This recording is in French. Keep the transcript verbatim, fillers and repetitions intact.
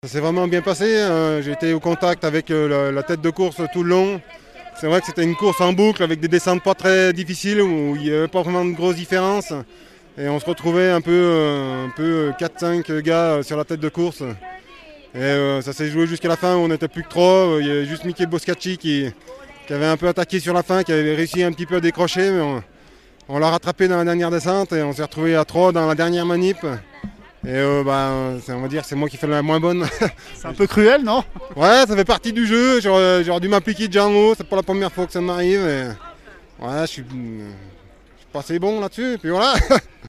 Ça s'est vraiment bien passé, euh, j'ai été au contact avec euh, la, la tête de course tout le long. C'est vrai que c'était une course en boucle avec des descentes pas très difficiles où il n'y avait pas vraiment de grosses différences. Et on se retrouvait un peu, euh, un peu quatre cinq gars euh, sur la tête de course. Et euh, ça s'est joué jusqu'à la fin où on n'était plus que trois. Il y avait juste Mickey Boscacci qui, qui avait un peu attaqué sur la fin, qui avait réussi un petit peu à décrocher. Mais on, on l'a rattrapé dans la dernière descente et on s'est retrouvé à trois dans la dernière manip. Et euh, bah, on va dire que c'est moi qui fais la moins bonne. C'est un peu cruel, non? Ouais, ça fait partie du jeu. J'aurais, j'aurais dû m'appliquer déjà en haut. C'est pas la première fois que ça m'arrive. Et... Ouais, je suis, je suis passé bon là-dessus. Et puis voilà.